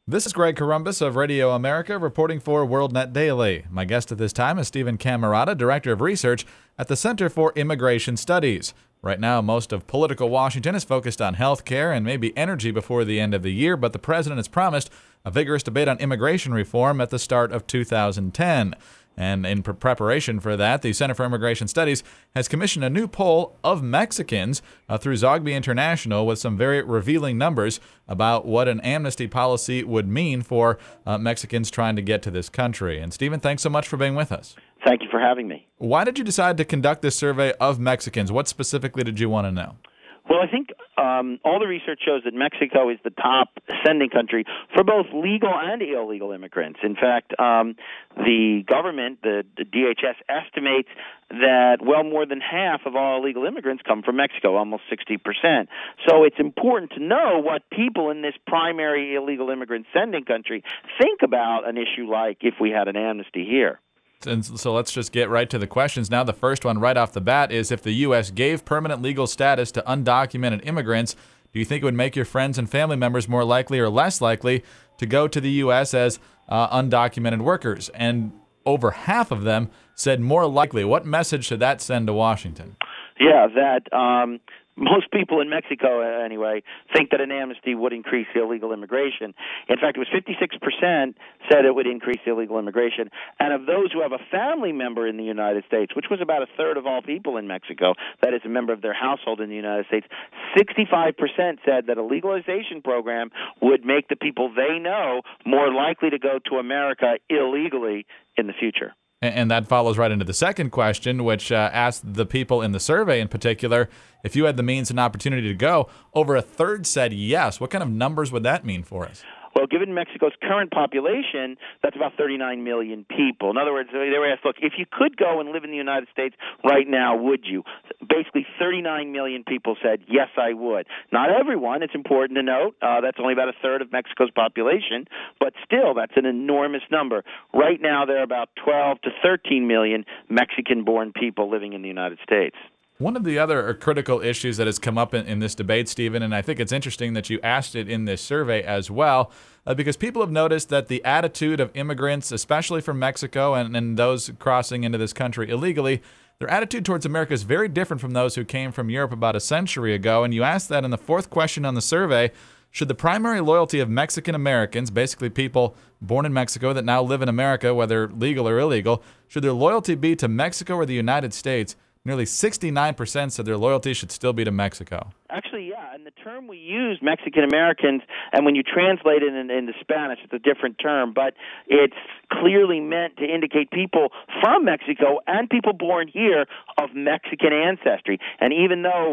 This is Greg Corombos of Radio America reporting for WorldNet Daily. My guest at this time is Stephen Camarata, Director of Research at the Center for Immigration Studies. Right now, most of political Washington is focused on health care and maybe energy before the end of the year, but the president has promised a vigorous debate on immigration reform at the start of 2010. And in preparation for that, the Center for Immigration Studies has commissioned a new poll of Mexicans through Zogby International with some very revealing numbers about what an amnesty policy would mean for Mexicans trying to get to this country. And Stephen, thanks so much for being with us. Thank you for having me. Why did you decide to conduct this survey of Mexicans? What specifically did you want to know? Well, I think all the research shows that Mexico is the top sending country for both legal and illegal immigrants. In fact, the government, the DHS, estimates that well more than half of all illegal immigrants come from Mexico, almost 60%. So it's important to know what people in this primary illegal immigrant sending country think about an issue like if we had an amnesty here. And so let's just get right to the questions. Now, the first one right off the bat is, if the U.S. gave permanent legal status to undocumented immigrants, do you think it would make your friends and family members more likely or less likely to go to the U.S. as undocumented workers? And over half of them said more likely. What message should that send to Washington? Yeah, that most people in Mexico, anyway, think that an amnesty would increase illegal immigration. In fact, it was 56% said it would increase illegal immigration. And of those who have a family member in the United States, which was about a third of all people in Mexico, that is a member of their household in the United States, 65% said that a legalization program would make the people they know more likely to go to America illegally in the future. And that follows right into the second question, which asked the people in the survey in particular, if you had the means and opportunity to go, over a third said yes. What kind of numbers would that mean for us? Well, given Mexico's current population, that's about 39 million people. In other words, they were asked, look, if you could go and live in the United States right now, would you? Basically, 39 million people said, yes, I would. Not everyone, it's important to note. That's only about a third of Mexico's population, but still, that's an enormous number. Right now, there are about 12 to 13 million Mexican-born people living in the United States. One of the other critical issues that has come up in this debate, Stephen, and I think it's interesting that you asked it in this survey as well, because people have noticed that the attitude of immigrants, especially from Mexico and those crossing into this country illegally, their attitude towards America is very different from those who came from Europe about a century ago. And you asked that in the fourth question on the survey: should the primary loyalty of Mexican Americans, basically people born in Mexico that now live in America, whether legal or illegal, should their loyalty be to Mexico or the United States? Nearly 69% said their loyalty should still be to Mexico. Actually, yeah, and the term we use, Mexican Americans, and when you translate it into Spanish, it's a different term, but it's clearly meant to indicate people from Mexico and people born here of Mexican ancestry. And even though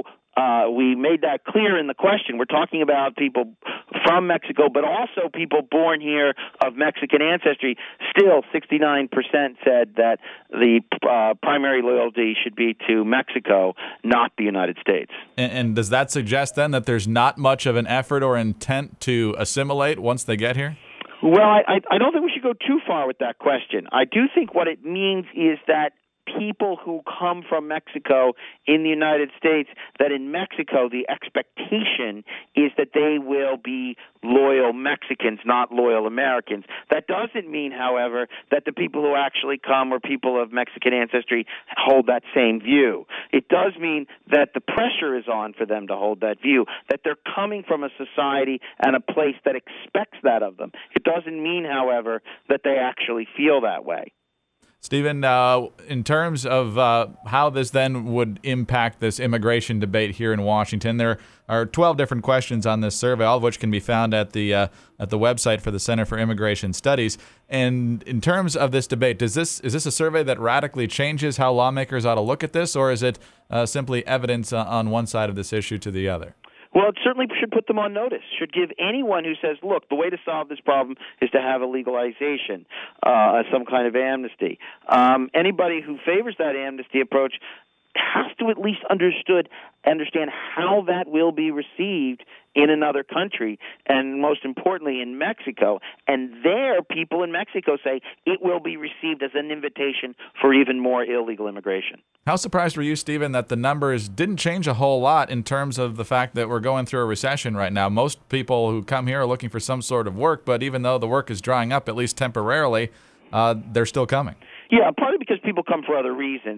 we made that clear in the question, we're talking about people from Mexico, but also people born here of Mexican ancestry. Still, 69% said that the primary loyalty should be to Mexico, not the United States. And does that suggest then that there's not much of an effort or intent to assimilate once they get here? Well, I don't think we should go too far with that question. I do think what it means is that people who come from Mexico in the United States, that in Mexico the expectation is that they will be loyal Mexicans, not loyal Americans. That doesn't mean, however, that the people who actually come or people of Mexican ancestry hold that same view. It does mean that the pressure is on for them to hold that view, that they're coming from a society and a place that expects that of them. It doesn't mean, however, that they actually feel that way. Stephen, in terms of how this then would impact this immigration debate here in Washington, there are 12 different questions on this survey, all of which can be found at the website for the Center for Immigration Studies. And in terms of this debate, is this a survey that radically changes how lawmakers ought to look at this, or is it simply evidence on one side of this issue to the other? Well, it certainly should put them on notice, should give anyone who says, look, the way to solve this problem is to have a legalization, some kind of amnesty. Anybody who favors that amnesty approach has to at least understand how that will be received in another country, and most importantly in Mexico. And there, people in Mexico say it will be received as an invitation for even more illegal immigration. How surprised were you, Stephen, that the numbers didn't change a whole lot in terms of the fact that we're going through a recession right now? Most people who come here are looking for some sort of work, but even though the work is drying up, at least temporarily, they're still coming. Yeah, partly because people come for other reasons.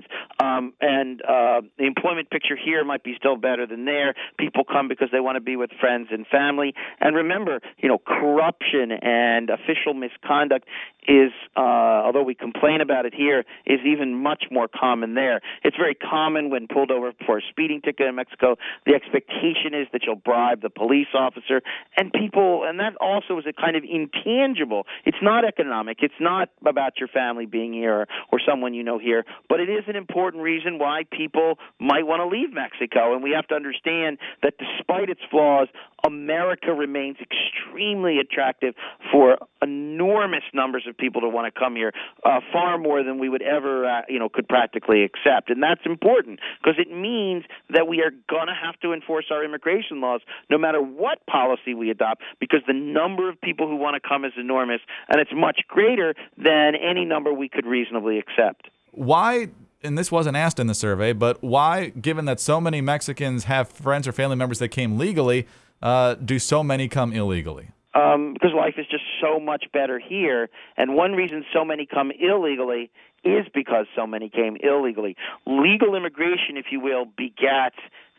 And the employment picture here might be still better than there. People come because they want to be with friends and family. And remember, corruption and official misconduct is, although we complain about it here, is even much more common there. It's very common when pulled over for a speeding ticket in Mexico. The expectation is that you'll bribe the police officer. And that also is a kind of intangible. It's not economic. It's not about your family being here or someone you know here, but it is an important reason why people might want to leave Mexico. And we have to understand that despite its flaws, America remains extremely attractive for enormous numbers of people to want to come here, far more than we would ever, could practically accept. And that's important because it means that we are going to have to enforce our immigration laws no matter what policy we adopt, because the number of people who want to come is enormous, and it's much greater than any number we could reasonably accept. Why, and this wasn't asked in the survey, but why, given that so many Mexicans have friends or family members that came legally, do so many come illegally? Because life is just so much better here. And one reason so many come illegally is because so many came illegally. Legal immigration, if you will, begats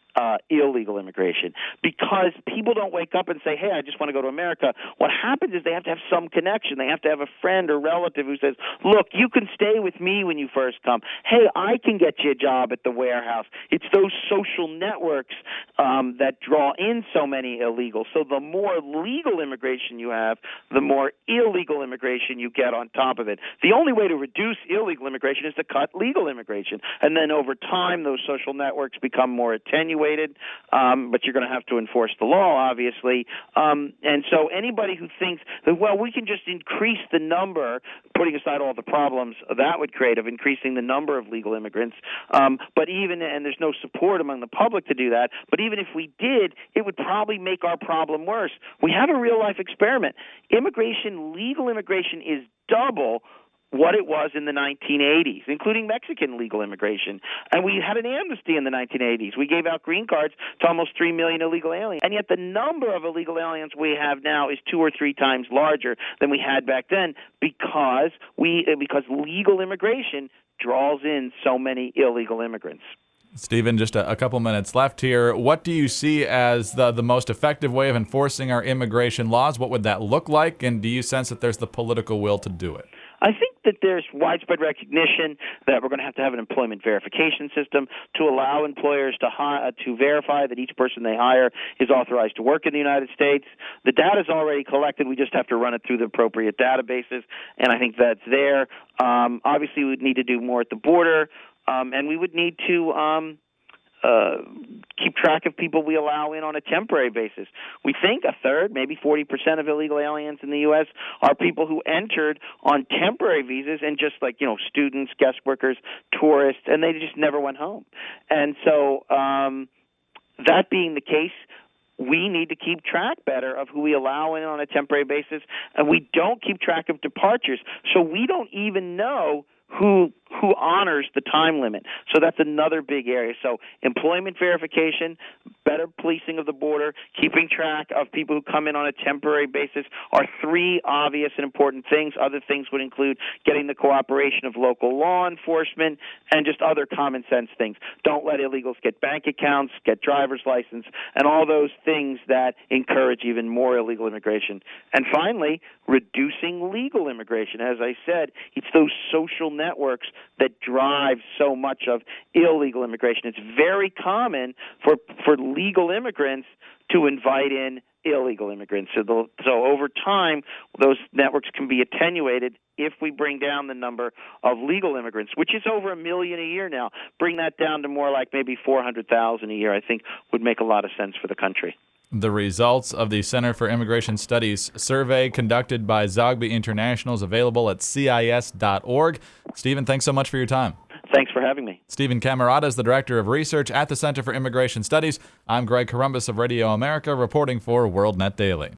illegal immigration, because people don't wake up and say, hey, I just want to go to America. What happens is they have to have some connection. They have to have a friend or relative who says, look, you can stay with me when you first come. Hey, I can get you a job at the warehouse. It's those social networks that draw in so many illegals. So the more legal immigration you have, the more illegal immigration you get on top of it. The only way to reduce illegal immigration is to cut legal immigration. And then over time, those social networks become more attenuated. But you're going to have to enforce the law, obviously. And so anybody who thinks that, well, we can just increase the number, putting aside all the problems that would create of increasing the number of legal immigrants, and there's no support among the public to do that, but even if we did, it would probably make our problem worse. We have a real-life experiment. Legal immigration is double what it was in the 1980s, including Mexican legal immigration. And we had an amnesty in the 1980s. We gave out green cards to almost 3 million illegal aliens. And yet the number of illegal aliens we have now is 2 or 3 times larger than we had back then because legal immigration draws in so many illegal immigrants. Stephen, just a couple minutes left here. What do you see as the most effective way of enforcing our immigration laws? What would that look like? And do you sense that there's the political will to do it? I think that there's widespread recognition that we're going to have an employment verification system to allow employers to verify that each person they hire is authorized to work in the United States. The data is already collected. We just have to run it through the appropriate databases, and I think that's there. Obviously, we would need to do more at the border, and we would need to keep track of people we allow in on a temporary basis. We think a third, maybe 40% of illegal aliens in the U.S. are people who entered on temporary visas and just students, guest workers, tourists, and they just never went home. And so that being the case, we need to keep track better of who we allow in on a temporary basis, and we don't keep track of departures, so we don't even know who honors the time limit. So that's another big area. So employment verification, better policing of the border, keeping track of people who come in on a temporary basis are 3 obvious and important things. Other things would include getting the cooperation of local law enforcement and just other common sense things. Don't let illegals get bank accounts, get driver's license, and all those things that encourage even more illegal immigration. And finally, reducing legal immigration. As I said, it's those social networks that drive so much of illegal immigration. It's very common for legal immigrants to invite in illegal immigrants. So over time, those networks can be attenuated if we bring down the number of legal immigrants, which is over 1 million a year now. Bring that down to more like maybe 400,000 a year, I think would make a lot of sense for the country. The results of the Center for Immigration Studies survey conducted by Zogby International is available at CIS.org. Stephen, thanks so much for your time. Thanks for having me. Stephen Camarata is the Director of Research at the Center for Immigration Studies. I'm Greg Corombos of Radio America, reporting for WorldNet Daily.